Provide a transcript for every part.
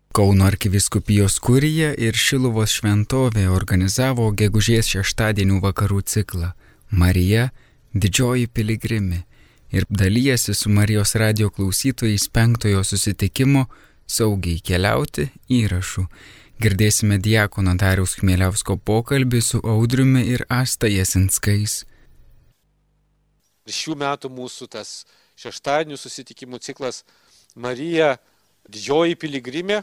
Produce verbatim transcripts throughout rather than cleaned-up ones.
Kauno arkivyskupijos kurija ir Šiluvos šventovė organizavo gegužės šeštadienių vakarų ciklą Marija – didžioji piligrimė ir dalyjasi su Marijos radijo klausytojais penktojo susitikimo Saugiai keliauti įrašų. Girdėsime diakono Dariaus Chmieliausko pokalbį su Audriumi ir Asta Jasinskais. Šių metų mūsų tas šeštadienių susitikimų ciklas Marija – didžioji piligrimė.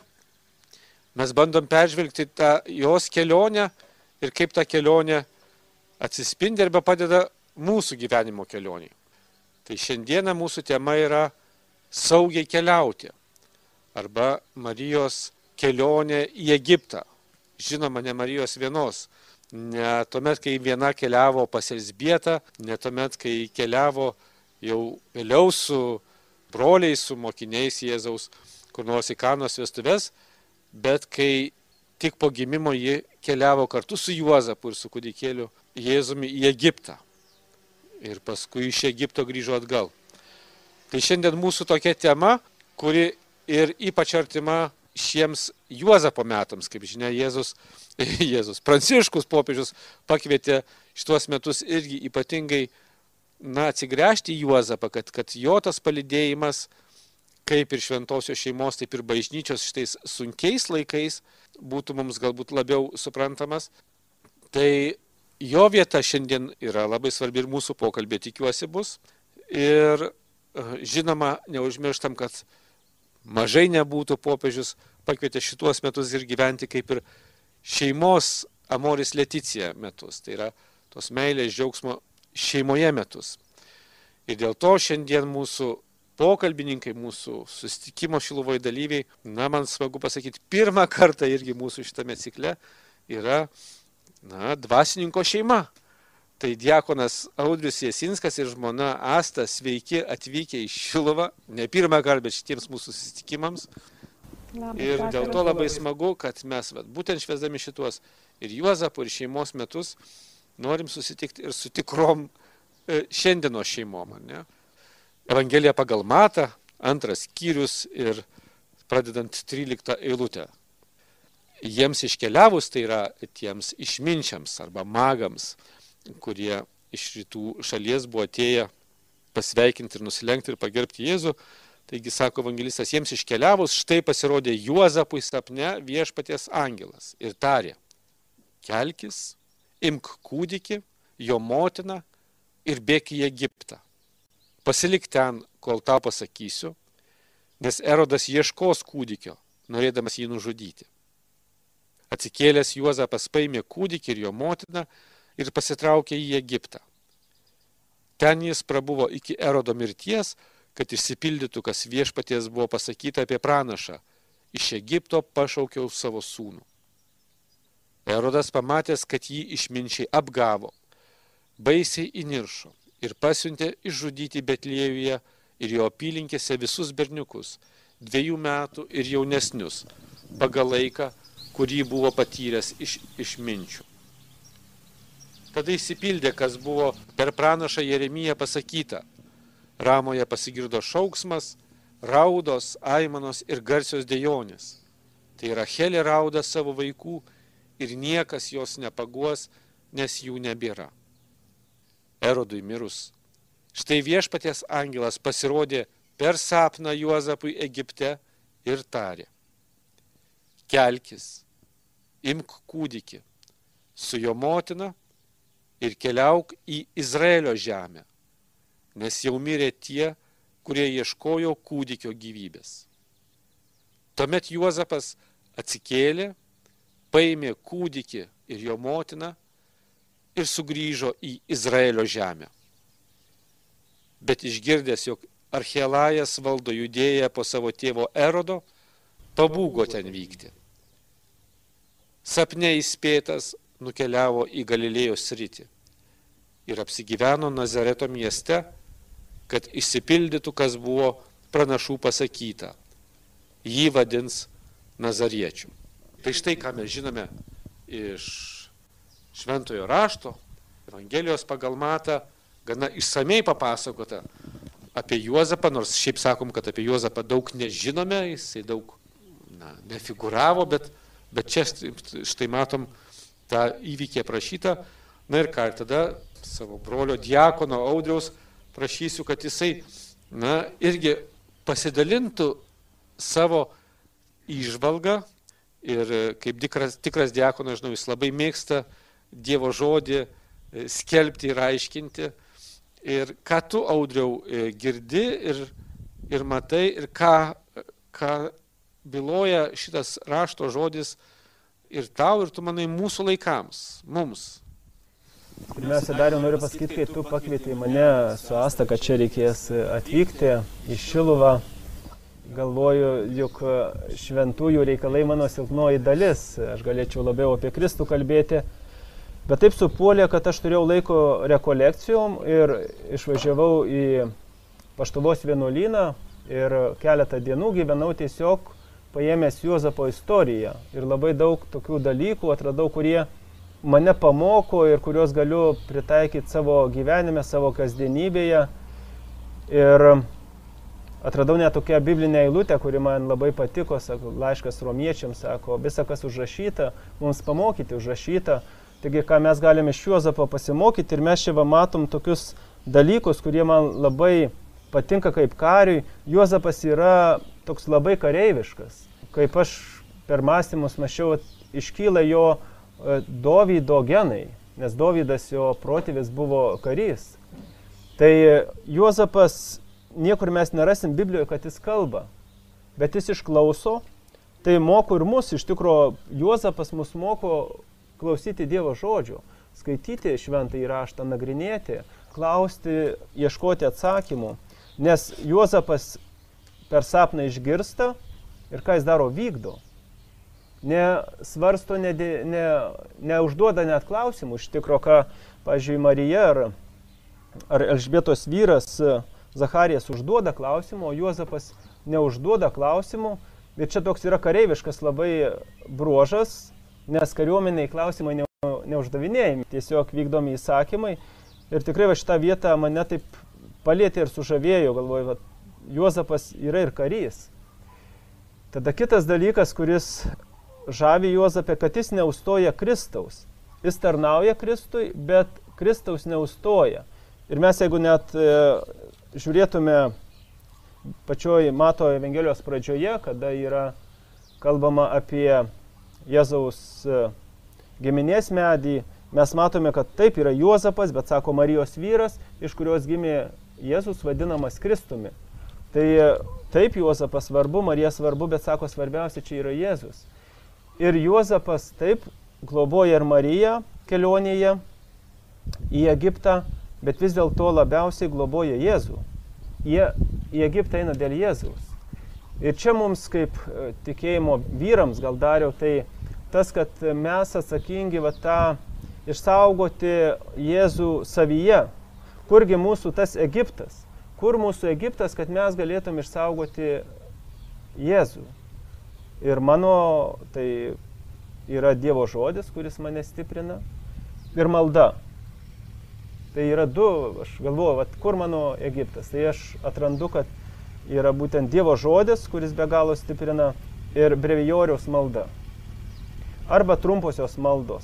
Mes bandom peržvelgti tą jos kelionę ir kaip ta kelionė atsispindi arba padeda mūsų gyvenimo kelionėje. Tai šiandieną mūsų tema yra saugiai keliauti arba Marijos kelionė į Egiptą. Žinoma, ne Marijos vienos. Ne tuomet, kai viena keliavo pas Elzbietą, ne tuomet, kai keliavo jau vėliau su broliais, su mokiniais Jėzaus, kur nors į Kanos vestuves, bet kai tik po gimimo ji keliavo kartu su Juozapu ir su kūdikėliu Jėzumi į Egiptą. Ir paskui iš Egipto grįžo atgal. Tai šiandien mūsų tokia tema, kuri ir ypač artima šiems Juozapo metams. Kaip žinia, Jėzus, Jėzus Pranciškus popiežius pakvietė šitos metus irgi ypatingai na, atsigręžti į Juozapą, kad, kad jo tas palydėjimas kaip ir šventosios šeimos, taip ir bažnyčios šitais sunkiais laikais būtų mums galbūt labiau suprantamas. Tai jo vieta šiandien yra labai svarbi ir mūsų pokalbė, tikiuosi, bus. Ir žinoma, neužmirštam, kad mažai nebūtų popiežius pakvietė šituos metus ir gyventi kaip ir šeimos Amoris Leticia metus. Tai yra tos meilės džiaugsmo šeimoje metus. Ir dėl to šiandien mūsų pokalbininkai, mūsų susitikimo Šiluvoje dalyviai, na, man smagu pasakyti, pirmą kartą irgi mūsų šitame cikle yra, na, dvasininko šeima. Tai diakonas Audrius Jasinskas ir žmona Asta, sveiki atvykę į Šiluvą, ne pirmą kartą, bet šitiems mūsų susitikimams. Ir dėl to labai smagu, kad mes, vat, būtent švęsdami šituos ir Juozapo, ir šeimos metus, norim susitikti ir su tikrom e, šiandienos šeimom, ne? Evangelija pagal Matą, antras skyrius ir pradedant tryliktą eilutę. Jiems iškeliavus, tai yra tiems išminčiams arba magams, kurie iš rytų šalies buvo atėję pasveikinti ir nusilenkti ir pagerbti Jėzų. Taigi, sako evangelistas, jiems iškeliavus, štai pasirodė Juozapui sapne viešpaties angelas ir tarė: kelkis, imk kūdikį, jo motiną ir bėk į Egiptą. Pasilik ten, kol tau pasakysiu, nes Erodas ieškos kūdikio, norėdamas jį nužudyti. Atsikėlęs Juozapas paėmė kūdikį ir jo motiną ir pasitraukė į Egiptą. Ten jis prabuvo iki Erodo mirties, kad išsipildytų, kas viešpaties buvo pasakyta apie pranašą: iš Egipto pašaukiau savo sūnų. Erodas pamatęs, kad jį išminčiai apgavo, baisiai įniršo ir pasiuntė išžudyti Betliejuje ir jo apylinkėse visus berniukus, dviejų metų ir jaunesnius, pagal laiką, kurį buvo patyręs iš išminčių. Tada įsipildė, kas buvo per pranašą Jeremiją pasakyta. Ramoje pasigirdo šauksmas, raudos, aimanos ir garsios dejonės. Tai Rachelė rauda savo vaikų ir niekas jos nepaguos, nes jų nebėra. Erodui mirus, štai viešpaties angelas pasirodė per sapną Juozapui Egipte ir tarė: kelkis, imk kūdikį su jo motina ir keliauk į Izraelio žemę, nes jau mirė tie, kurie ieškojo kūdikio gyvybės. Tuomet Juozapas atsikėlė, paėmė kūdikį ir jo motiną ir sugrįžo į Izraelio žemę. Bet išgirdęs, jog Archelajas valdo Judėją po savo tėvo Erodo, pabūgo ten vykti. Sapne įspėtas nukeliavo į Galilėjos sritį ir apsigyveno Nazareto mieste, kad išsipildytų, kas buvo pranašų pasakyta: jį vadins Nazariečiu. Tai štai, ką mes žinome iš Šventojo rašto, Evangelijos pagal Matą, gana išsamei papasakota apie Juozapą, nors šiaip sakom, kad apie Juozapą daug nežinome, jisai daug na, nefiguravo, bet, bet čia štai matom tą įvykį aprašytą. Na ir ką, ir tada savo brolio diakono Audriaus prašysiu, kad jisai, na, irgi pasidalintų savo įžvalgą ir kaip tikras, tikras diakonas, žinau, jis labai mėgsta Dievo žodį skelbti ir aiškinti. Ir ką tu, Audriau, girdi ir, ir matai, ir ką, ką byloja šitas rašto žodis ir tau, ir tu manai mūsų laikams, mums. Pirmiausia, Dariau, noriu pasakyti, kai tu pakvietei mane su Asta, kad čia reikės atvykti į Šiluvą. Galvoju, juk šventųjų reikalai mano silpnoji dalis. Aš galėčiau labiau apie Kristų kalbėti. Bet taip supuolė, kad aš turėjau laiko rekolekcijom ir išvažiavau į Paštuvos vienuolyną ir keletą dienų gyvenau tiesiog paėmęs Juozapo istoriją. Ir labai daug tokių dalykų atradau, kurie mane pamoko ir kuriuos galiu pritaikyti savo gyvenime, savo kasdienybėje. Ir atradau net tokią biblinę eilutę, kuri man labai patiko, sako, laiškas romiečiams, sako, visa kas užrašyta, mums pamokyti užrašyta. Taigi, ką mes galime iš Juozapo pasimokyti ir mes čia va matom tokius dalykus, kurie man labai patinka kaip kariui. Juozapas yra toks labai kareiviškas. Kaip aš per mąstymus mačiau, iškyla jo Dovydo genai, nes Dovydas jo protėvis buvo karys. Tai Juozapas, niekur mes nerasim Biblijoje, kad jis kalba, bet jis išklauso. Tai moko ir mus, iš tikro Juozapas mus moko klausyti Dievo žodžio, skaityti šventąjį raštą, nagrinėti, klausti, ieškoti atsakymų. Nes Juozapas per sapną išgirsta ir ką jis daro, vykdo. Nesvarsto, ne, ne, neužduoda net klausimų. Iš tikro, ką, pavyzdžiui, Marija ar, ar Elžbietos vyras Zacharijas užduoda klausimų, o Juozapas neužduoda klausimų. Ir čia toks yra kareiviškas labai bruožas, nes kariuomeniai klausimai ne, neuždavinėjami, tiesiog vykdomi įsakymai. Ir tikrai va šitą vietą mane taip palietė ir sužavėjo, galvoju, va, Juozapas yra ir karys. Tada kitas dalykas, kuris žavi Juozapę, kad jis neustoja Kristaus. Jis tarnauja Kristui, bet Kristaus neustoja. Ir mes, jeigu net e, žiūrėtume pačioj Mato Evangelijos pradžioje, kada yra kalbama apie Jėzaus giminės medį, mes matome, kad taip yra Juozapas, bet sako Marijos vyras, iš kurios gimė Jėzus vadinamas Kristumi. Tai taip Juozapas svarbu, Marija svarbu, bet sako svarbiausia čia yra Jėzus. Ir Juozapas taip globoja ir Mariją kelionėje į Egiptą, bet vis dėlto labiausiai globoja Jėzų. Jie į Egiptą eina dėl Jėzaus. Ir čia mums kaip tikėjimo vyrams gal Dariau, tai tas, kad mes atsakingi va tą išsaugoti Jėzų savyje. Kurgi mūsų tas Egiptas? Kur mūsų Egiptas, kad mes galėtum išsaugoti Jėzų? Ir mano tai yra Dievo žodis, kuris mane stiprina, ir malda. Tai yra du, aš galvoju, vat, kur mano Egiptas? Tai aš atrandu, kad yra būtent Dievo žodis, kuris be galo stiprina, ir brevijoriaus malda. Arba trumposios maldos.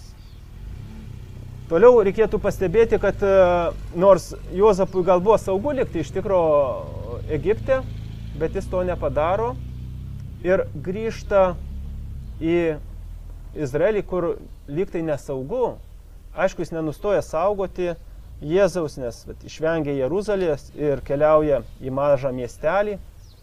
Toliau reikėtų pastebėti, kad nors Juozapui gal buvo saugu likti iš tikro Egipte, bet jis to nepadaro ir grįžta į Izraelį, kur lyg tai nesaugu. Aišku, jis nenustoja saugoti Jėzaus, nes vat, išvengia Jeruzalės ir keliauja į mažą miestelį,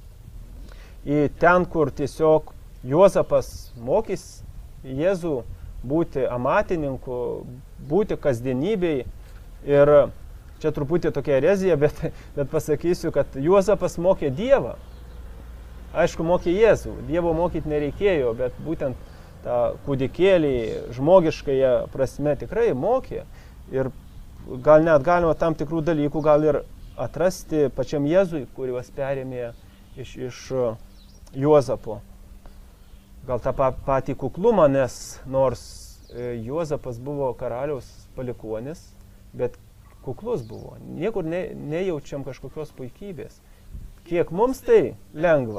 į ten, kur tiesiog Juozapas mokys Jėzų būti amatininku, būti kasdienybei. Ir čia truputį tokia erezija, bet, bet pasakysiu, kad Juozapas mokė Dievą. Aišku, mokė Jėzų. Dievo mokyti nereikėjo, bet būtent tą kūdikėlį žmogiškąją prasme tikrai mokė. Ir gal net galima tam tikrų dalykų gal ir atrasti pačiam Jėzui, kuriuos perėmė iš, iš Juozapo. Gal tą patį kuklumą, nes nors Juozapas buvo karaliaus palikuonis, bet kuklus buvo. Niekur ne, nejaučiam kažkokios puikybės. Kiek mums tai lengva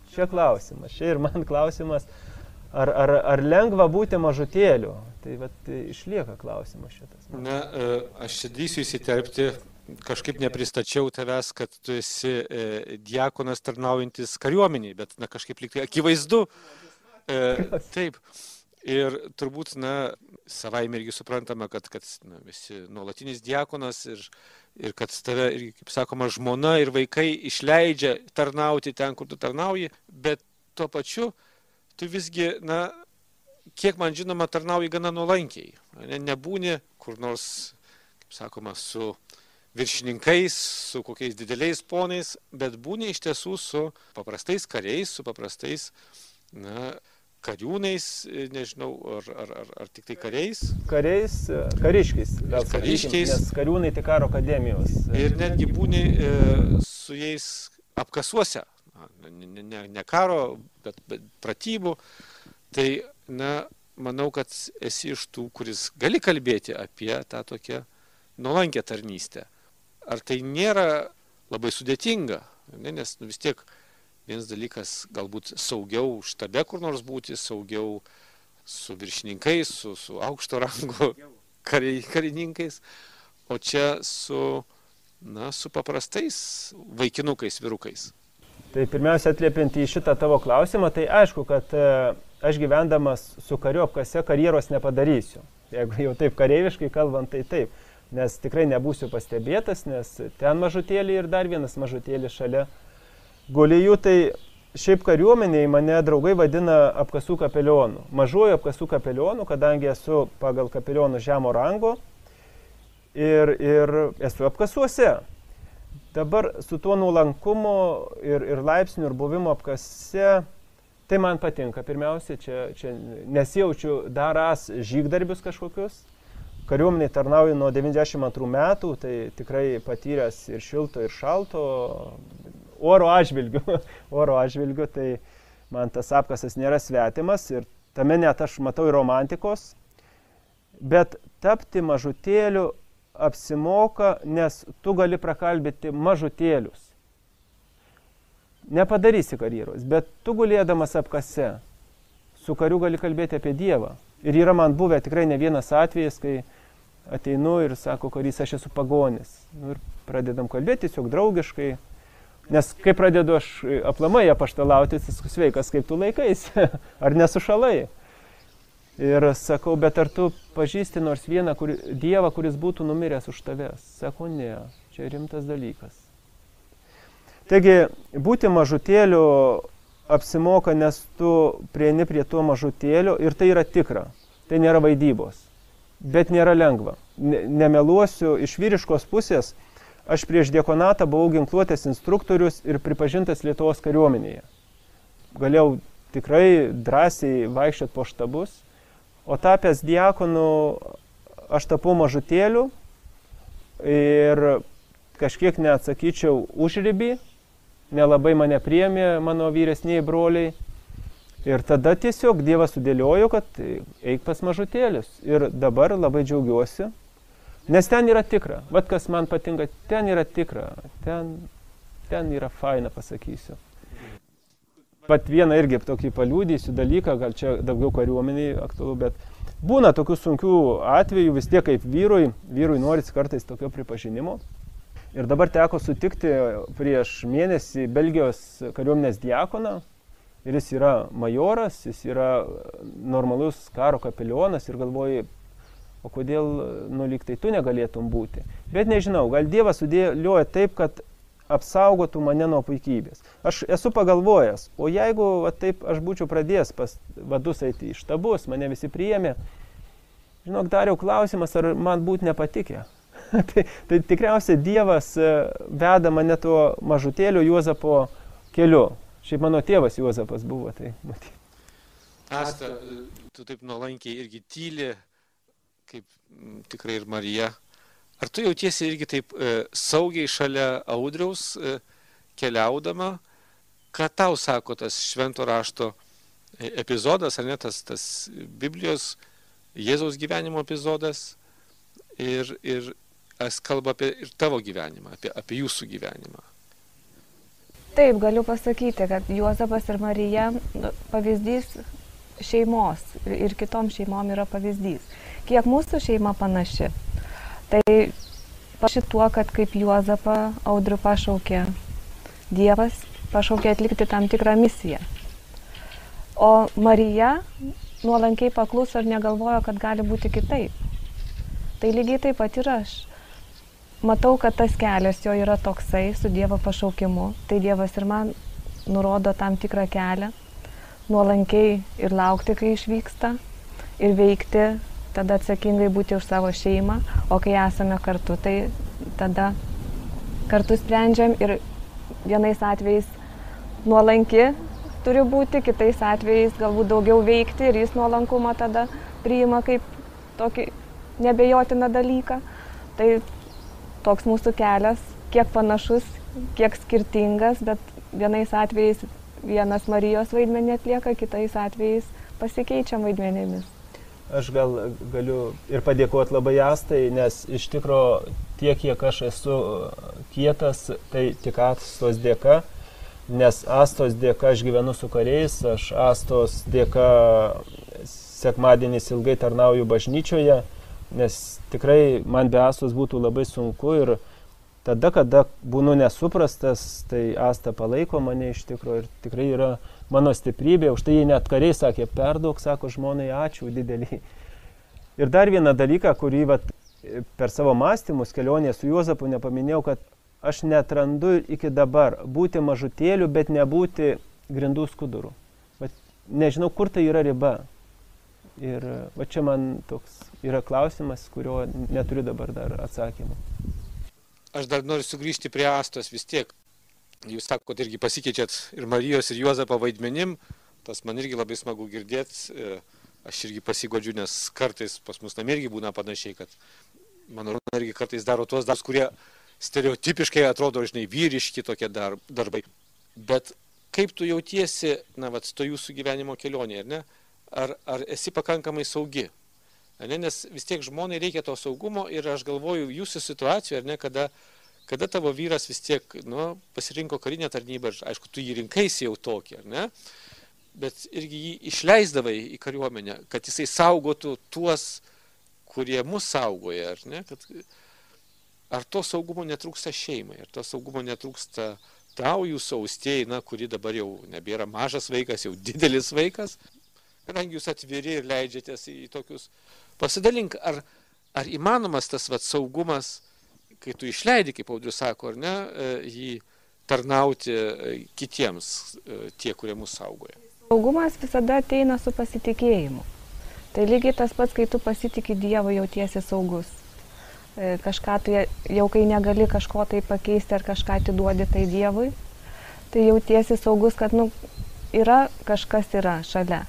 čia klausimas, čia ir man klausimas, ar, ar, ar lengva būti mažutėliu. Tai vat išlieka klausimas šitas. Na, aš čia drįsiu įsiterpti, kažkaip nepristačiau tavęs, kad tu esi e, diakonas tarnaujantis kariuomeniai, bet na, kažkaip lyg tai akivaizdu. E, taip. Ir turbūt, na, savaime irgi suprantama, kad, kad na, visi nuolatinis diakonas ir, ir kad tave, irgi, kaip sakoma, žmona ir vaikai išleidžia tarnauti ten, kur tu tarnauji, bet tuo pačiu tu visgi, na, kiek man žinoma, tarnauji gana nuolankiai. Ne, nebūni kur nors, kaip sakoma, su viršininkais, su kokiais dideliais ponais, bet būni iš tiesų su paprastais kariais, su paprastais, na, kariūnais, nežinau, ar, ar, ar, ar tik tai kariais? Kariais, kariškiais. Kariškiais. Nes kariūnai tai karo akademijos. Ir netgi būni e, su jais apkasuose. Ne, ne, ne karo, bet, bet pratybų. Tai, na, manau, kad esi iš tų, kuris gali kalbėti apie tą tokią nuolankę tarnystę. Ar tai nėra labai sudėtinga? Ne, nes nu, vis tiek vienas dalykas galbūt saugiau štabe kur nors būti, saugiau su viršininkais, su, su aukšto rango kari, karininkais, o čia su, na, su paprastais vaikinukais, vyrukais. Tai pirmiausia, atliepiant į šitą tavo klausimą, tai aišku, kad aš gyvendamas su kariu apkase karjeros nepadarysiu. Jeigu jau taip kareiviškai kalbant, tai taip. Nes tikrai nebūsiu pastebėtas, nes ten mažutėlį ir dar vienas mažutėlį šalia. Golijų, tai šiaip kariuomeniai mane draugai vadina apkasų kapelionu. Mažuoju apkasų kapelionu, kadangi esu pagal kapelionų žemo rango ir, ir esu apkasuose. Dabar su tuo nuolankumu ir, ir laipsniu ir buvimo apkase, tai man patinka. Pirmiausia, čia, čia nesijaučiu darąs žygdarbius kažkokius. Kariuomeniai tarnauju nuo devyniasdešimt antrų metų, tai tikrai patyręs ir šilto, ir šalto. Oro atžvilgiu, oro atžvilgiu, tai man tas apkasas nėra svetimas ir tame net aš matau ir romantikos, bet tapti mažutėliu apsimoka, nes tu gali prakalbėti mažutėlius. Nepadarysi karjeros, bet tu gulėdamas apkase, su kariu gali kalbėti apie Dievą. Ir yra man buvę tikrai ne vienas atvejis, kai ateinu ir sako karys, aš esu pagonis. Nu, ir pradedam kalbėti tiesiog draugiškai. Nes kai pradedu aš aplamai apaštalauti, tai sveikas, kaip tu laikais, ar nesušalai. Ir sakau, bet ar tu pažįsti nors vieną kur, Dievą, kuris būtų numiręs už tavęs? Sako, ne, čia rimtas dalykas. Taigi, būti mažutėliu apsimoka, nes tu prieini prie to mažutėlio ir tai yra tikra. Tai nėra vaidybos, bet nėra lengva. Ne, nemeluosiu, iš vyriškos pusės, aš prieš diakonatą buvau ginkluotės instruktorius ir pripažintas Lietuvos kariuomenėje. Galėjau tikrai drąsiai vaikščioti po štabus, o tapęs diakonu aš tapau mažutėliu ir kažkiek neatsakyčiau užribį, nelabai mane priėmė mano vyresniai broliai. Ir tada tiesiog Dievas sudėliojo, kad eik pas mažutėlius. Ir dabar labai džiaugiuosi. Nes ten yra tikra. Vat kas man patinka, ten yra tikra. Ten, ten yra faina, pasakysiu. Pat vieną irgi tokį paliūdysiu dalyką, gal čia daugiau kariuomeniai aktualu, bet būna tokių sunkių atvejų, vis tiek kaip vyrui, vyrui norisi kartais tokio pripažinimo. Ir dabar teko sutikti prieš mėnesį Belgijos kariuomenės diakoną. Ir jis yra majoras, jis yra normalus karo kapelionas ir galvoju, o kodėl, nu, lyg tai tu negalėtum būti. Bet nežinau, gal Dievas sudėlioja taip, kad apsaugotų mane nuo puikybės. Aš esu pagalvojęs, o jeigu va, taip aš būčiau pradėjęs pas vadus eiti į štabus, mane visi priėmė, žinok, Dariau, klausimas, ar man būtų nepatikę. tai, tai tikriausiai Dievas veda mane tuo mažutėliu Juozapo keliu. Šiaip mano tėvas Juozapas buvo, tai matyti. Asta, tu taip nuolankiai irgi tyli, kaip tikrai ir Marija. Ar tu jautiesi irgi taip e, saugiai šalia Audriaus e, keliaudama? Ką tau sako tas švento rašto epizodas, ar ne, tas, tas Biblijos Jėzaus gyvenimo epizodas? Ir, ir es kalba apie ir tavo gyvenimą, apie, apie jūsų gyvenimą. Taip, galiu pasakyti, kad Juozapas ir Marija pavyzdys šeimos ir kitom šeimom yra pavyzdys. Kiek mūsų šeima panaši, tai panaši tuo, kad kaip Juozapą Audrių pašaukė Dievas, pašaukė atlikti tam tikrą misiją. O Marija nuolankiai pakluso ir negalvojo, kad gali būti kitaip. Tai lygiai taip pat ir aš. Matau, kad tas kelias jo yra toksai su Dievo pašaukimu. Tai Dievas ir man nurodo tam tikrą kelią, nuolankiai ir laukti, kai išvyksta, ir veikti, tada atsakingai būti už savo šeimą, o kai esame kartu, tai tada kartu sprendžiam ir vienais atvejais nuolanki turi būti, kitais atvejais galbūt daugiau veikti ir jis nuolankumą tada priima kaip tokį nebejotiną dalyką. Tai toks mūsų kelias, kiek panašus, kiek skirtingas, bet vienais atvejais vienas Marijos vaidmenį atlieka, kitais atvejais pasikeičiam vaidmenėmis. Aš gal galiu ir padėkoti labai Astai, nes iš tikro tiek, kiek aš esu kietas, tai tik Astos dėka, nes Astos dėka aš gyvenu su kariais, aš Astos dėka sekmadienis ilgai tarnauju bažnyčioje, nes tikrai man be Astos būtų labai sunku ir tada, kada būnu nesuprastas, tai Asta palaiko mane iš tikro ir tikrai yra mano stiprybė. Už tai jie net kariai sakė, perduok, sako žmonai, ačiū didelį. Ir dar vieną dalyką, kurį vat, per savo mąstymus kelionėje su Juozapu nepaminėjau, kad aš netrandu iki dabar būti mažutėliu, bet nebūti grindų skuduru. Bet nežinau, kur tai yra riba. Ir va čia man toks yra klausimas, kurio neturiu dabar dar atsakymą. Aš dar noriu sugrįžti prie Astos vis tiek. Jūs sakot, irgi pasikeičiat ir Marijos, ir Juozapo vaidmenim. Tas man irgi labai smagu girdėti. Aš irgi pasigodžiu, nes kartais pas mus namie irgi būna panašiai, kad mano rūna irgi kartais daro tuos darbus, kurie stereotipiškai atrodo, žinai, vyriški tokie dar, darbai. Bet kaip tu jautiesi, na, vat, to jūsų gyvenimo kelionėje, ar ne? Ar, ar esi pakankamai saugi? Ne? Nes vis tiek žmonai reikia to saugumo ir aš galvoju jūsų situacijoje, ar ne, kada, kada tavo vyras vis tiek nu, pasirinko karinę tarnybą, ir aišku, tu jį rinkaisi jau tokį, ar ne? Bet irgi jį išleisdavai į kariuomenę, kad jisai saugotų tuos, kurie mus saugoja, ar ne? Kad, ar to saugumo netrūksta šeimai, ar to saugumo netrūksta tau jūsų austėjai, na, kuri dabar jau nebėra mažas vaikas, jau didelis vaikas, kadangi jūs atviri ir leidžiatės į tokius. Pasidalink, ar, ar įmanomas tas vat, saugumas, kai tu išleidi, kaip Audrius sako, ar ne, jį tarnauti kitiems, tie, kurie mus saugoja. Saugumas visada ateina su pasitikėjimu. Tai lygiai tas pats, kai tu pasitikį Dievą, jautiesi saugus. Kažką tai, jau kai negali kažko tai pakeisti ar kažką atiduodi tai Dievui, tai jautiesi saugus, kad nu, yra kažkas yra šalia.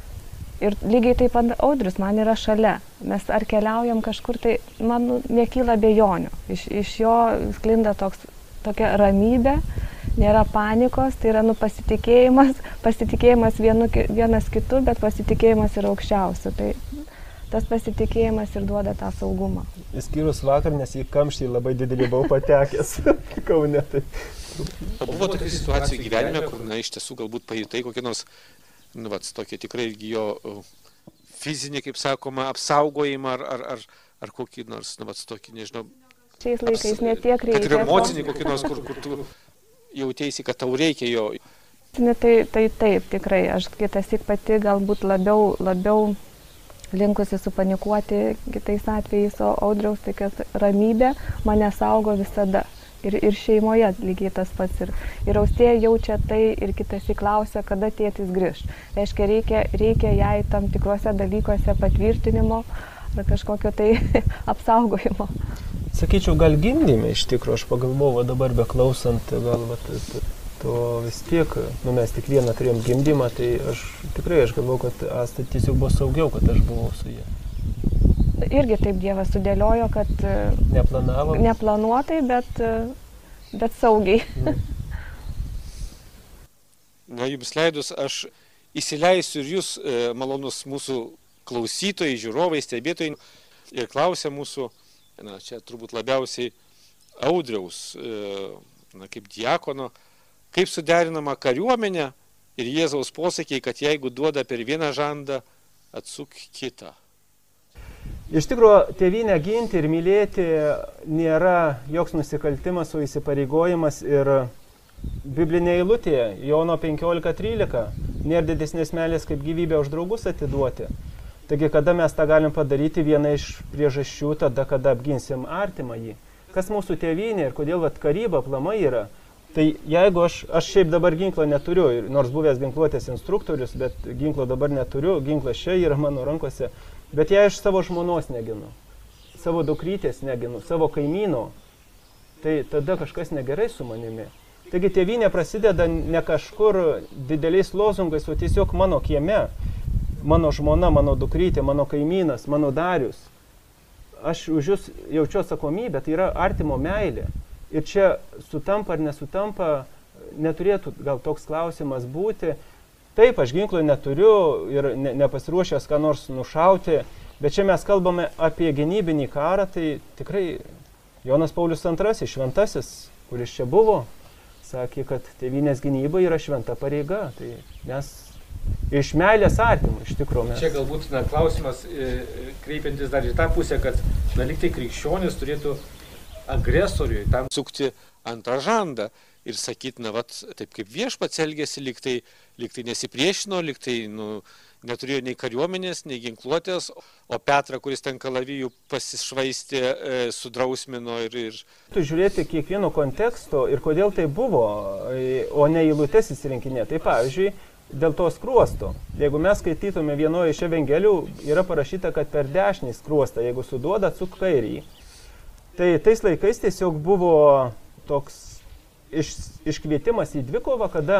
Ir lygiai taip pat Audrius man yra šalia. Mes ar keliaujam kažkur, tai man nu, nekyla abejonių. Iš, iš jo sklinda toks, tokia ramybė, nėra panikos, tai yra nu, pasitikėjimas, pasitikėjimas vienu, vienas kitu, bet pasitikėjimas yra aukščiausiu. Tai tas pasitikėjimas ir duoda tą saugumą. Įskyrus vakar, nes į kamštį labai didelį buvau patekęs Kaune. Tai... Buvo tokia situacija gyvenime, kur na, iš tiesų galbūt pajutai kokie nors nu, vat, tokie tikrai jo fizinį, kaip sakoma, apsaugojimą ar, ar, ar, ar kokį nors, nu, vat, tokį, nežinau, šiais laikais aps... netiek reikia. Kad ir emocinį kokį nors, kur, kur tu jautėsi, kad tau reikia jo. Tai, tai taip, tikrai. Aš kitas tik pati galbūt labiau, labiau linkusi supanikuoti kitais atvejais, o Audriaus tai, kad ramybė mane saugo visada. Ir, ir šeimoje lygiai tas pats. Ir, ir austėja jaučia tai ir kitas įklausia, kada tėtis grįž. Reiškia, reikia, reikia jai tam tikrose dalykuose patvirtinimo ar kažkokio tai apsaugojimo. Sakyčiau, gal gimdyme iš tikrųjų, aš pagalvojau dabar beklausant, gal vat, to vis tiek, nu mes tik vieną turėjom gimdymą, tai aš tikrai aš galvojau, kad Asta tiesiog buvo saugiau, kad aš buvau su ja. Irgi taip Dievas sudėliojo, kad Neplanavo. neplanuotai, bet, bet saugiai. Mm. Na, jums leidus, aš įsileisiu ir jūs, malonus mūsų klausytojai, žiūrovai, stebėtojai, ir klausia mūsų, na, čia turbūt labiausiai Audriaus, na, kaip diakono, kaip suderinama kariuomenė ir Jėzaus posakiai, kad jeigu duoda per vieną žandą, atsuk kitą. Iš tikrųjų, tėvynę ginti ir mylėti nėra joks nusikaltimas, o įsipareigojimas ir biblinė eilutė, Jono penkiolika trylika, nėra didesnės meilės kaip gyvybę už draugus atiduoti. Taigi, kada mes tą galim padaryti, viena iš priežasčių tada, kada apginsim artimą jį. Kas mūsų tėvynė ir kodėl vat, karyba aplamai yra, tai jeigu aš, aš šiaip dabar ginklo neturiu, nors buvęs ginkluotės instruktorius, bet ginklo dabar neturiu, ginklas čia yra mano rankose, bet jei aš savo žmonos neginu, savo dukrytės neginu, savo kaimyno, tai tada kažkas negerai su manimi. Taigi tėvynė prasideda ne kažkur dideliais lozungais, o tiesiog mano kieme, mano žmona, mano dukrytė, mano kaimynas, mano Darius. Aš už jūs jaučiu atsakomybę, tai yra artimo meilė. Ir čia sutampa ar nesutampa, neturėtų gal toks klausimas būti. Taip, aš ginklo neturiu ir ne, nepasiruošęs ką nors nušauti, bet čia mes kalbame apie gynybinį karą, tai tikrai Jonas Paulius antrasis, šventasis, kuris čia buvo, sakė, kad tėvynės gynyba yra šventa pareiga. Tai mes iš meilės artimų, iš tikrųjų mes. Čia galbūt na, klausimas, e, kreipiantis dar į tą pusę, kad na, lyg tai krikščionis turėtų agresoriui tam sukti antrą žandą ir sakyti, na, vat, taip kaip viešpats elgėsi, lyg tai, lyg tai nesipriešino, lyg tai nu, neturėjo nei kariuomenės, nei ginkluotės, o Petrą, kuris ten kalavijų pasišvaistė, e, sudrausmino ir... ir... Tu žiūrėti kiekvieno konteksto ir kodėl tai buvo, o ne eilutes įsirinkinė. Tai pavyzdžiui, dėl to skruosto. Jeigu mes skaitytume vienoje iš evangelijų, yra parašyta, kad per dešinį skruostą, jeigu suduoda, atsuk kairį. Tai tais laikais tiesiog buvo toks iš, iškvietimas į dvikovą, kada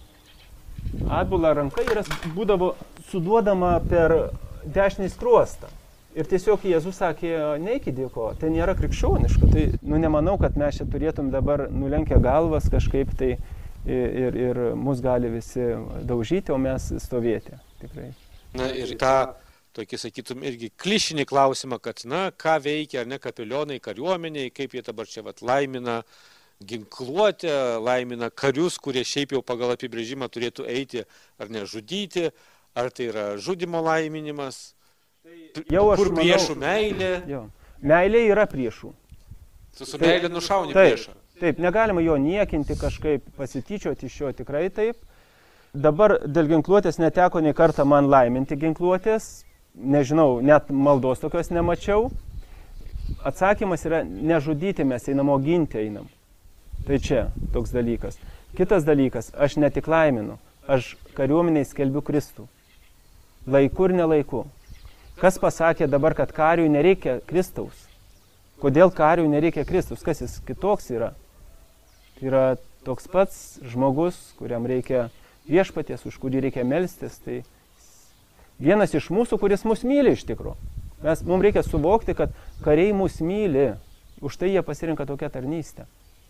atbula ranka yra, būdavo suduodama per dešinį skruostą. Ir tiesiog Jėzus sakė, neik į dvikovą, tai nėra krikščioniška. Tai nu, nemanau, kad mes čia turėtum dabar nulenkę galvas kažkaip tai ir, ir mus gali visi daužyti, o mes stovėti. Tikrai. Na ir tą, tokį sakytum, irgi klišinį klausimą, kad, na, ką veikia, ar ne, kapelionai kariuomeniai, kaip jie dabar čia vat, laimina ginkluotę, laimina karius, kurie šiaip jau pagal apibrėžimą turėtų eiti ar ne žudyti, ar tai yra žudimo laiminimas, jau kur manau, priešų meilė. Jo. Meilė yra priešų. Tu su meilė nušauni taip, priešą. Taip, negalima jo niekinti kažkaip, pasityčioti iš jo, tikrai taip. Dabar dėl ginkluotės neteko nei kartą man laiminti ginkluotės, nežinau, net maldos tokios nemačiau. Atsakymas yra nežudyti, mes einam, o ginti einam. Tai čia toks dalykas. Kitas dalykas, aš ne tik laiminu, aš kariuomeniai skelbiu Kristų. Laiku ir nelaiku. Kas pasakė dabar, kad kariui nereikia Kristaus? Kodėl kariui nereikia Kristus? Kas jis kitoks yra? Tai yra toks pats žmogus, kuriam reikia viešpaties, už kurį reikia melstis. Tai vienas iš mūsų, kuris mus myli iš tikrųjų. Mes, mums reikia suvokti, kad kariai mus myli. Už tai jie pasirinka tokią tarnystę.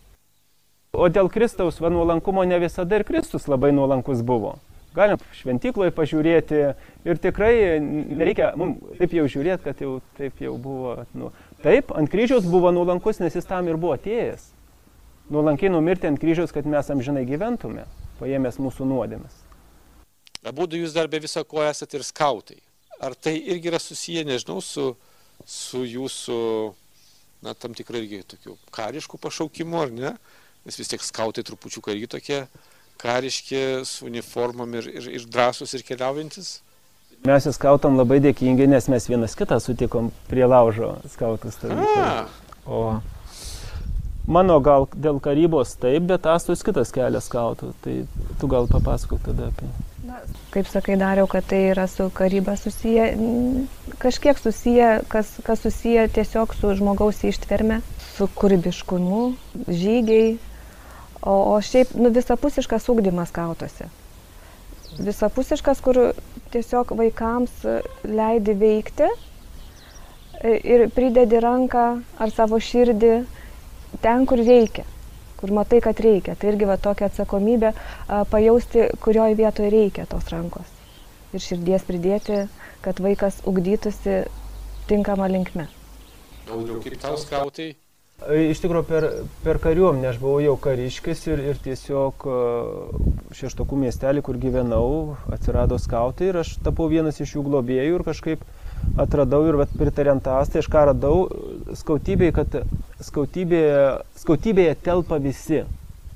O dėl Kristaus va, nuolankumo ne visada ir Kristus labai nuolankus buvo. Galim šventykloje pažiūrėti ir tikrai nereikia mums taip jau žiūrėti, kad jau taip jau buvo. Nu, taip, ant kryžiaus buvo nuolankus, nes jis tam ir buvo atėjęs. Nuolankiai numirti ant kryžiaus, kad mes amžinai gyventume, paėmęs mūsų nuodėmes. Abudu jūs dar be viso ko esate ir skautai. Ar tai irgi yra susiję, nežinau, su, su jūsų, na, tam tikrai irgi tokiu karišku pašaukimu, ar ne? Nes vis tiek skautai trupučiuką irgi tokie kariški, su uniformom ir, ir, ir drąsus ir keliaujantis. Mes skautam labai dėkingi, nes mes vienas kitą sutikom prie laužo skautų stovykloje. O mano gal dėl karybos taip, bet Astos kitas kelias skautų. Tai tu gal papasakok tada apie... Na, kaip sakai, Dariau, kad tai yra su karyba susiję, kažkiek susiję, kas, kas susiję tiesiog su žmogaus ištverme, su kūrybiškumu, žygiai, o, o šiaip nu, visapusiškas ugdymas skautose. Visapusiškas, kur tiesiog vaikams leidi veikti ir pridedi ranką ar savo širdį ten, kur reikia. Kur matai, kad reikia. Tai irgi va tokia atsakomybė a, pajausti, kurioje vietoje reikia tos rankos. Ir širdies pridėti, kad vaikas ugdytųsi tinkamą linkme. Audriau, kaip tau skautai? Iš tikrųjų, per, per kariuomenę aš buvau jau kariškis ir, ir tiesiog Šeštokų miestelį, kur gyvenau, atsirado skautai ir aš tapau vienas iš jų globėjų ir kažkaip atradau ir vat, pritariant astai, aš ką radau skautybėje, kad skautybėje, skautybėje telpa visi.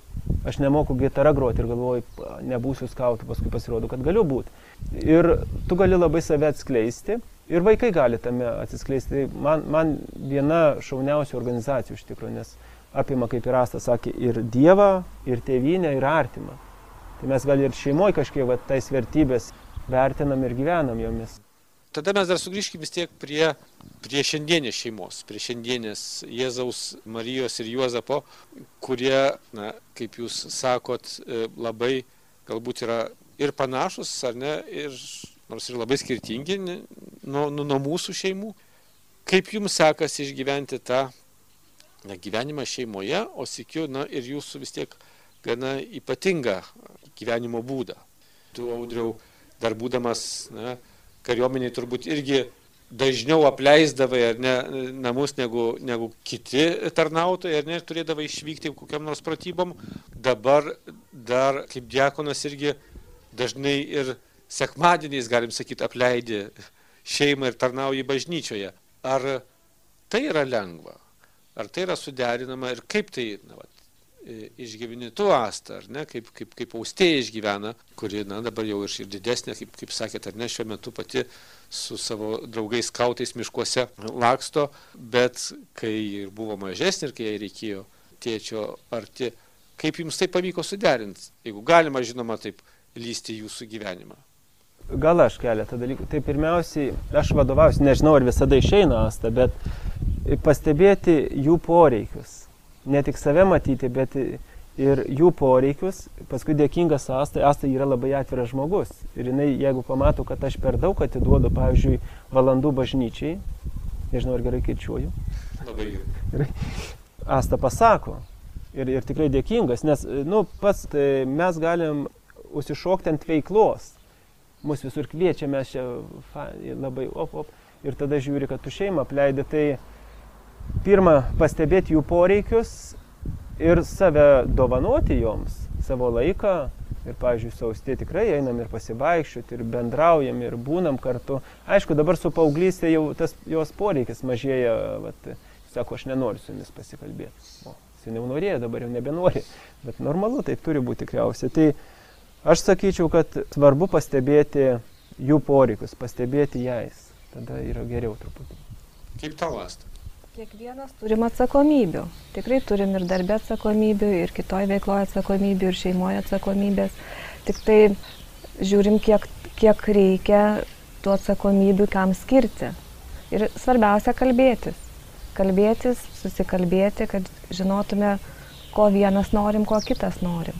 Aš nemoku gitara groti ir galvoju, nebūsiu skautu, paskui pasirodo, kad galiu būti. Ir tu gali labai save atskleisti. Ir vaikai gali tame atsiskleisti. Man, man viena šauniausių organizacijų iš tikrųjų, nes apima, kaip ir Asta sakė, ir Dievą, ir tėvynę, ir artimą. Tai mes gal ir šeimoje kažkiek va, tais vertybės vertinam ir gyvenam jomis. Tada mes dar sugrįžkime vis tiek prie, prie šiandienės šeimos, prie šiandienės Jėzaus, Marijos ir Juozapo, kurie, na, kaip jūs sakot, labai galbūt yra ir panašus, ar ne, ir nors ir labai skirtingi nuo, nuo mūsų šeimų. Kaip jums sekasi išgyventi tą na, gyvenimą šeimoje, o sykiu, na, ir jūsų vis tiek gana ypatingą gyvenimo būdą. Tu, Audriau, dar būdamas na, kariuomeniai turbūt irgi dažniau apleisdavai ar ne, namus negu, negu kiti tarnautojai, ar ne, turėdavai išvykti kokiam nors pratybom. Dabar dar kaip diakonas irgi dažnai ir sekmadieniais, galim sakyti, apleidi šeimą ir tarnauji bažnyčioje. Ar tai yra lengva? Ar tai yra suderinama? Ir kaip tai na, vat, išgyveni tu, Asta, ar ne? Kaip, kaip, kaip Austėja išgyvena, kuri na, dabar jau ir didesnė, kaip, kaip sakėt, ar ne, šiuo metu pati su savo draugais skautais miškuose laksto, bet kai ir buvo mažesnė ir kai jai reikėjo tėčio arti, kaip jums tai pavyko suderinti? Jeigu galima, žinoma, taip lysti jūsų gyvenimą. Gal aš keletą dalykų. Tai pirmiausiai, aš vadovausiu, nežinau, ar visada išeina, Asta, bet pastebėti jų poreikius. Ne tik save matyti, bet ir jų poreikius. Paskui dėkingas Asta, Asta yra labai atviras žmogus. Ir jinai, jeigu pamato, kad aš per daug atiduodu, pavyzdžiui, valandų bažnyčiai, nežinau, ar gerai kirčiuoju. Labai gerai. Asta pasako. Ir, ir tikrai dėkingas, nes, nu, pats tai mes galim užsišokti ant veiklos. Mūsų visur kviečia, mes čia fa, labai op, op. Ir tada žiūri, kad tu šeimą apleidai. Tai pirma, pastebėti jų poreikius ir save dovanoti joms, savo laiką. Ir, pavyzdžiui, su Austėja tikrai einam ir pasivaikščioti, ir bendraujam, ir būnam kartu. Aišku, dabar su paauglystė jau tas jos poreikis mažėja. Vat, sako, aš nenoriu su jumis pasikalbėti. O, seniau norėjo, dabar jau nebenori. Bet normalu, taip turi būti tikriausiai. Tai aš sakyčiau, kad svarbu pastebėti jų poreikius, pastebėti jais. Tada yra geriau truputį. Kaip tau, Asta? Kiekvienas turim atsakomybių. Tikrai turim ir darbę atsakomybių, ir kitoj veikloje atsakomybių, ir šeimoje atsakomybės. Tik tai žiūrim, kiek, kiek reikia tų atsakomybių kam skirti. Ir svarbiausia kalbėtis. Kalbėtis, susikalbėti, kad žinotume, ko vienas norim, ko kitas norim.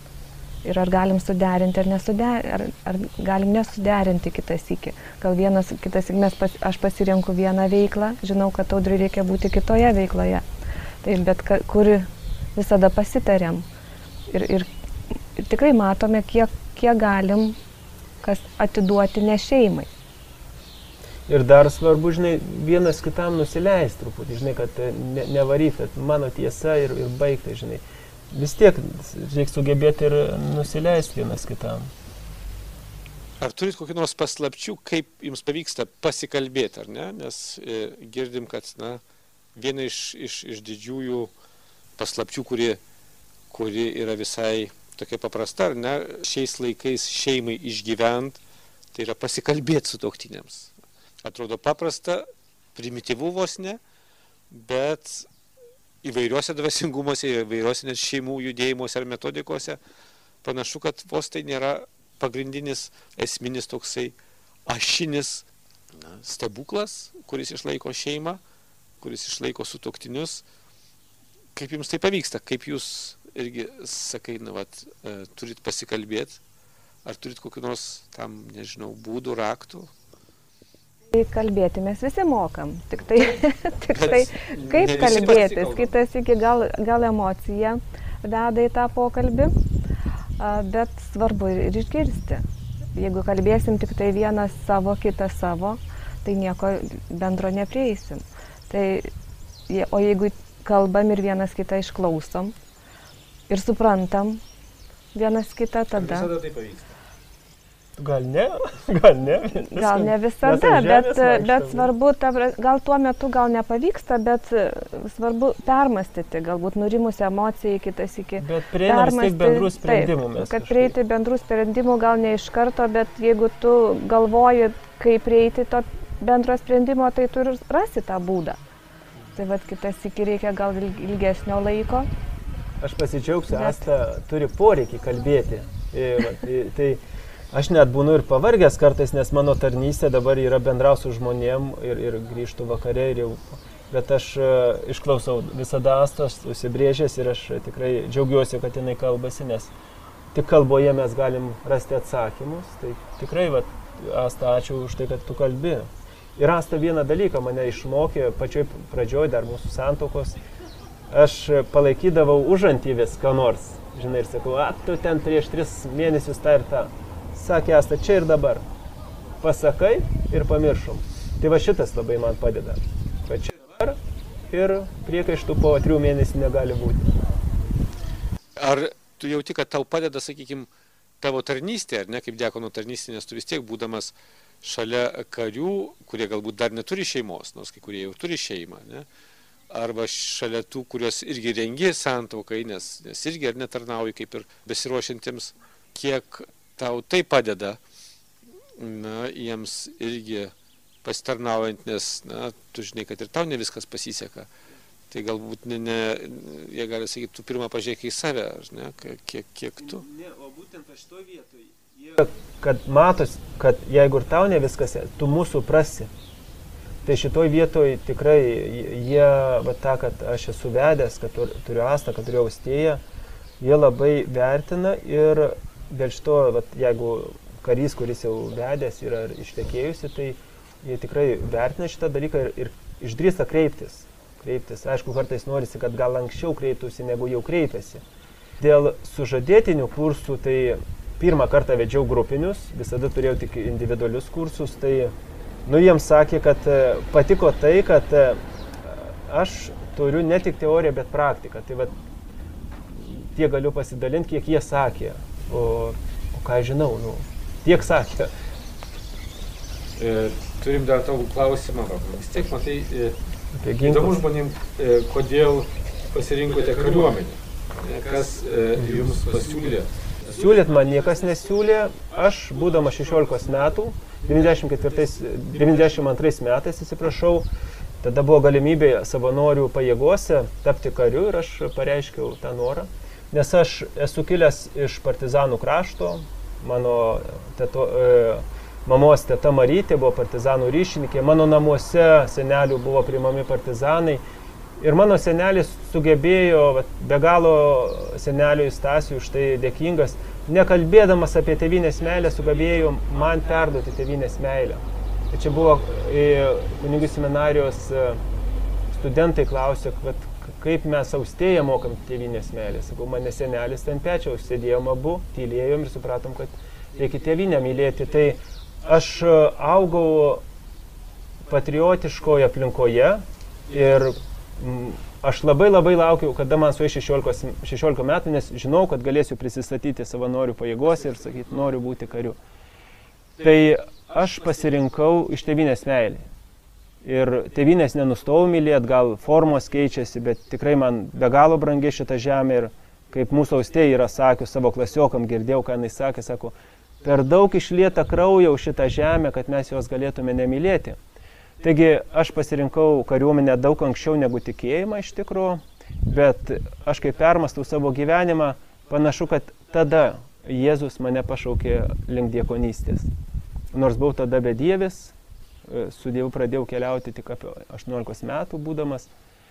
Ir ar galim suderinti, ar, nesuderinti, ar, ar galim nesuderinti kitą sykį. Gal vienas, kitas sykį, mes pas, aš pasirenku vieną veiklą, žinau, kad Audriui reikia būti kitoje veikloje. Tai, bet ka, kur visada pasitarėm. Ir, ir, ir tikrai matome, kiek, kiek galim kas atiduoti ne šeimai. Ir dar svarbu, žinai, vienas kitam nusileisti truputį, žinai, kad ne, nevaryti, kad mano tiesa ir, ir baigta, žinai. Vis tiek reikia sugebėti ir nusileisti vienas kitam. Ar turit kokį nors paslapčių, kaip jums pavyksta pasikalbėti, ar ne? Nes e, girdim, kad na, viena iš, iš, iš didžiųjų paslapčių, kuri, kuri yra visai tokia paprasta, ar ne? Šiais laikais šeimai išgyvent, tai yra pasikalbėti su tuoktiniams. Atrodo paprasta, primityvu vos ne, bet įvairiuose dvasingumuose, įvairiuose net šeimų judėjimuose ar metodikose panašu, kad vos tai nėra pagrindinis, esminis toksai ašinis na, stebuklas, kuris išlaiko šeimą, kuris išlaiko sutuoktinius. Kaip jums tai pavyksta? Kaip jūs irgi sakai, na, vat, turit pasikalbėti? Ar turit kokių nors tam, nežinau, būdų, raktų? Kalbėti mes visi mokam, tik tai, tik tai kaip kalbėtis, kitas iki gal, gal emocija veda į tą pokalbį, bet svarbu ir išgirsti. Jeigu kalbėsim tik tai vienas savo, kitas savo, tai nieko bendro neprieisim. Tai, o jeigu kalbam ir vienas kitą išklausom ir suprantam vienas kitą tada. Visada tai pavyksta. Gal ne, gal ne. Gal ne visada, bet, bet svarbu, ta, gal tuo metu gal nepavyksta, bet svarbu permastyti, galbūt nurimus emociją kitas iki. Bet prieinam vis tiek bendrų sprendimų mes. Taip, kad prieiti bendrų sprendimų gal ne iš karto, bet jeigu tu galvoji, kaip prieiti to bendro sprendimo, tai tu ir rasi tą būdą. Tai vad kitas iki reikia gal ilgesnio laiko. Aš pasidžiaugsiu, bet... Asta turi poreikį kalbėti. Ir, tai, tai aš net būnu ir pavargęs kartais, nes mano tarnystė dabar yra bendrausiu žmonėm ir, ir grįžtu vakare ir jau. Bet aš uh, išklausau visada Astos, užsibrėžęs ir aš tikrai džiaugiuosi, kad jinai kalbasi, nes tik kalboje mes galim rasti atsakymus. Tai tikrai, vat, Asta, ačiū už tai, kad tu kalbi. Ir Asta vieną dalyką mane išmokė pačioj pradžioj dar mūsų santuokos. Aš palaikydavau užantį vis ką nors. Žinai, ir sakau, a, tu ten prieš tris mėnesius tą ir tą. Sakė Asta, čia ir dabar. Pasakai ir pamiršom. Tai va šitas labai man padeda. Va čia ir dabar ir priekaištų po trijų mėnesių negali būti. Ar tu jauti, kad tau padeda, sakykime, tavo tarnystė, ar ne, kaip diakono tarnystė, nes tu vis tiek būdamas šalia karių, kurie galbūt dar neturi šeimos, nors kai kurie jau turi šeimą, ne? Arba šalia tų, kurios irgi rengi santuokai, nes, nes irgi ar netarnauji kaip ir besiruošiantiems, kiek tau tai padeda, na, jiems irgi pasitarnaujant, nes, na, tu žinai, kad ir tau ne viskas pasiseka. Tai galbūt, ne, ne, jie gali sakyti, tu pirmą pažiūrėk į save, ne, kiek, kiek tu. Ne, o būtent aš to vietoj, jie... kad matos, kad jeigu ir tau ne viskas, tu mūsų prasi. Tai šitoj vietoj tikrai jie, va ta, kad aš esu vedęs, kad turiu Astą, kad turiu Austėją, jie labai vertina ir dėl šito, va, jeigu karys, kuris jau vedęs yra ištekėjusi, tai jie tikrai vertina šitą dalyką ir, ir išdrįsta kreiptis. kreiptis. Aišku, kartais norisi, kad gal anksčiau kreiptųsi, negu jau kreipiasi. Dėl sužadėtinių kursų, tai pirmą kartą vedžiau grupinius, visada turėjau tik individualius kursus, tai nu, jiems sakė, kad patiko tai, kad aš turiu ne tik teoriją, bet praktiką. Tai va, tiek galiu pasidalinti, kiek jie sakė. O, o ką žinau, nu, tiek sakė. E, turim dar tavo klausimą. Vis tiek, matai, e, įdomu žmonėm, e, kodėl pasirinkote kariuomenę. Kas e, jums pasiūlė? Siūlėt man niekas nesiūlė. Aš, būdamas šešiolikos metų, devyniasdešimt ketvirtais, devyniasdešimt antrais metais, atsiprašau, tada buvo galimybė savanorių pajėgose tapti kariu ir aš pareiškiau tą norą. Nes aš esu kilęs iš partizanų krašto, mano teto, e, mamos teta Marytė buvo partizanų ryšininkė, mano namuose senelių buvo priimami partizanai ir mano senelis sugebėjo, vat, be galo seneliui Stasiui už tai dėkingas, nekalbėdamas apie tėvynės meilę, sugebėjo man perduoti tėvynės meilę. Tai čia buvo e, kunigų seminarijos e, studentai klausė, kad kaip mes Austėją mokam tėvynės meilę. Sakau, mane senelis ten pečiaus, sėdėjom abu, tylėjom ir supratom, kad reikia tėvynę mylėti. Tai aš augau patriotiškoje aplinkoje ir m, aš labai labai laukiau, kada man suėjo šešiolika metų, nes žinau, kad galėsiu prisistatyti savanorių pajėgose ir sakyti, noriu būti kariu. Tai aš pasirinkau iš tėvynės meilę. Ir tėvynės nenustojau mylėti, gal formos keičiasi, bet tikrai man be galo brangi šita žemė. Ir kaip mūsų Austėja yra sakius savo klasiokam, girdėjau, ką jinai sakė, sako, per daug išlieta kraujo už šitą žemę, kad mes jos galėtume nemylėti. Taigi aš pasirinkau kariuomenę daug anksčiau negu tikėjimą iš tikrųjų, bet aš kaip permastau savo gyvenimą, panašu, kad tada Jėzus mane pašaukė link diakonystės. Nors buvau tada bedievis, su Dievu pradėjau keliauti tik apie aštuoniolikos metų būdamas.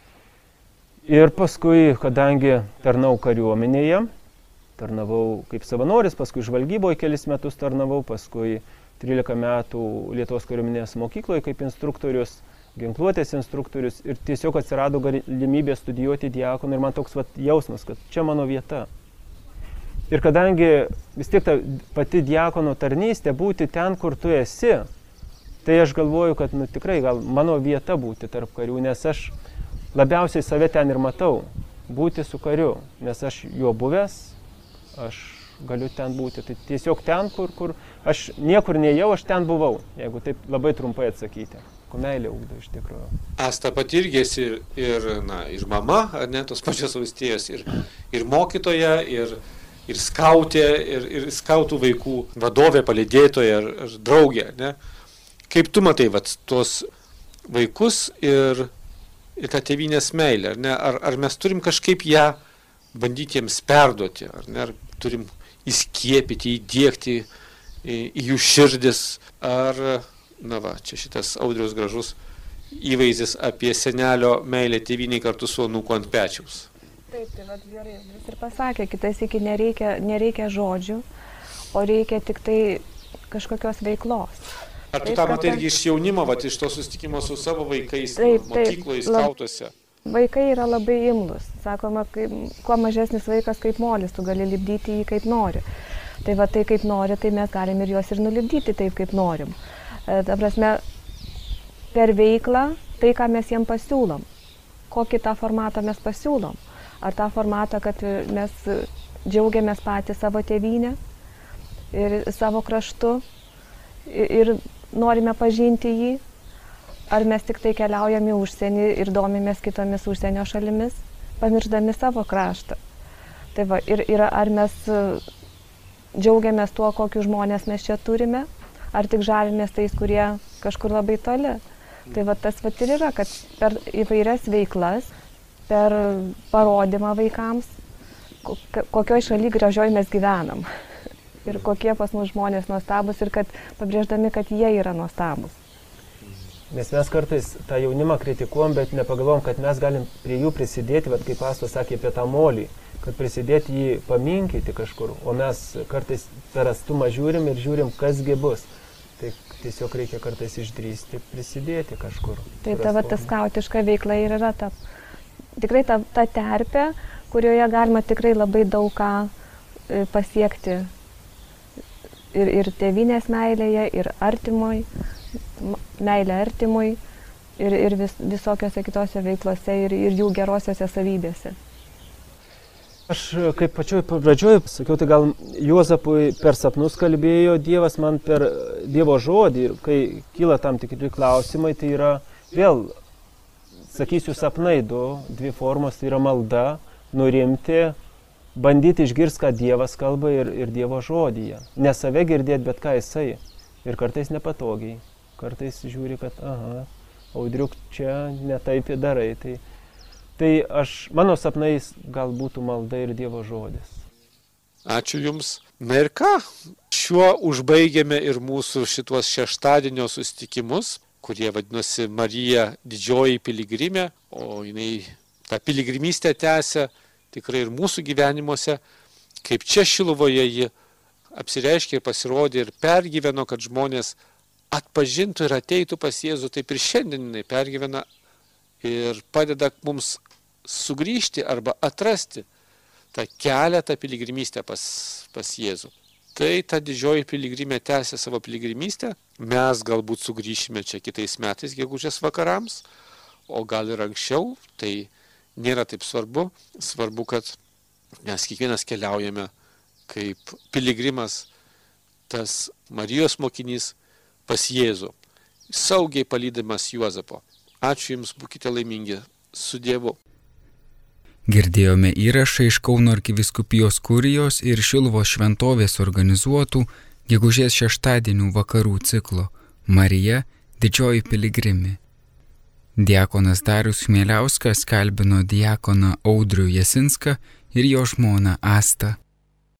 Ir paskui, kadangi tarnau kariuomenėje, tarnavau kaip savanoris, paskui žvalgyboje kelis metus tarnavau, paskui trylika metų Lietuvos kariuomenės mokykloje kaip instruktorius, ginkluotės instruktorius ir tiesiog atsirado galimybė studijuoti diakoną ir man toks vat, jausmas, kad čia mano vieta. Ir kadangi vis tiek ta pati diakono tarnystė būti ten, kur tu esi, tai aš galvoju, kad nu, tikrai gal mano vieta būti tarp karių, nes aš labiausiai save ten ir matau, būti su kariu, nes aš juo buvęs, aš galiu ten būti. Tai tiesiog ten, kur, kur aš niekur nejau, aš ten buvau, jeigu taip labai trumpai atsakyti. Ko meilė ugdo iš tikrųjų. Asta pati irgi esi ir, ir, na, ir mama, ar ne, tos pačios Austėjos, ir, ir mokytoja, ir, ir skautė, ir, ir skautų vaikų vadovė, palydėtoja, ar, ar draugė, ne? Kaip tu matai, vat, tuos vaikus ir, ir tą tėvynės meilę, ar ne? Ar, ar mes turim kažkaip ją bandyti jiems perduoti, ar ne? Ar turim įskiepyti, įdiegti į, į jų širdis, ar, na va, čia šitas Audriaus gražus įvaizdis apie senelio meilę tėvyniai kartu su anūku ant pečiaus. Taip, tai vat gerai, vis ir pasakė, kitais iki nereikia, nereikia žodžių, o reikia tik tai kažkokios veiklos. Ar tu taip, tą matai kad... irgi iš jaunimo, vat, iš to susitikimo su savo vaikais, taip, mokykloje, skautuose? Vaikai yra labai imlus. Sakoma, kaip, kuo mažesnis vaikas kaip molis, tu gali lipdyti jį kaip nori. Tai va tai kaip nori, tai mes galim ir juos ir nulipdyti taip, kaip norim. Ta prasme, per veiklą, tai, ką mes jiem pasiūlom. Kokį tą formatą mes pasiūlom. Ar tą formatą, kad mes džiaugiamės patys savo tėvynę ir savo kraštu ir norime pažinti jį. Ar mes tik tai keliaujam į užsienį ir domimės kitomis užsienio šalimis, pamiršdami savo kraštą. Tai va, ir, ir ar mes džiaugiamės tuo, kokius žmonės mes čia turime, ar tik žavimės tais, kurie kažkur labai toli. Tai va tas va ir yra, kad per įvairias veiklas, per parodymą vaikams, kokioj šaly gražioj mes gyvenam. Ir kokie pas mus žmonės nuostabus ir kad pabrėždami, kad jie yra nuostabus. Nes mes kartais tą jaunimą kritikuom, bet nepagalvom, kad mes galim prie jų prisidėti, bet kaip Astos sakė apie tą molį, kad prisidėti jį paminkyti kažkur, o mes kartais per atstumą žiūrim ir žiūrim, kasgi bus. Tai tiesiog reikia kartais išdrįsti prisidėti kažkur. Tai ta, va, ta skautiška veikla ir yra ta, tikrai ta, ta terpė, kurioje galima tikrai labai daug ką pasiekti ir, ir tėvynės meilėje, ir artimoj, meilė artimui, ir, ir vis, visokiose kitose veiklose, ir, ir jų gerosiose savybėse. Aš kaip pačioj pradžioj sakiau, tai gal Juozapui per sapnus kalbėjo Dievas, man per Dievo žodį, ir kai kyla tam tikri klausimai, tai yra vėl, sakysiu, sapnai du, dvi formos, tai yra malda, nurimti, bandyti išgirsti, ką Dievas kalba ir, ir Dievo žodyje. Ne save girdėti, bet ką jisai. Ir kartais nepatogiai. Kartais žiūri, kad aha, Audriuk, čia ne taip darai. Tai, tai aš, mano sapnais gal būtų malda ir Dievo žodis. Ačiū Jums. Na ir ką? Šiuo užbaigėme ir mūsų šitos šeštadienio susitikimus, kurie vadinosi Marija didžioji piligrimė, o jinai tą piligrimystę tęsia tikrai ir mūsų gyvenimuose, kaip čia Šiluvoje ji apsireiškė ir pasirodė ir pergyveno, kad žmonės atpažintų ir ateitų pas Jėzų, taip ir šiandien jinai pergyvena ir padeda mums sugrįžti arba atrasti tą kelią, tą piligrimystę pas, pas Jėzų. Tai ta didžioji piligrimė tęsia savo piligrimystę, mes galbūt sugrįšime čia kitais metais gegužės vakarams, o gal ir anksčiau, tai nėra taip svarbu. Svarbu, kad mes kiekvienas keliaujame kaip piligrimas, tas Marijos mokinys pas Jėzų, saugiai palydimas Juozapo. Ačiū Jums, būkite laimingi, su Dievu. Girdėjome įrašą iš Kauno arkivyskupijos kurijos ir Šiluvos šventovės organizuotų gegužės šeštadienių vakarų ciklo Marija didžioji piligrimė. Diakonas Darius Chmieliauskas kalbino diakoną Audrių Jasinską ir jo žmoną Astą.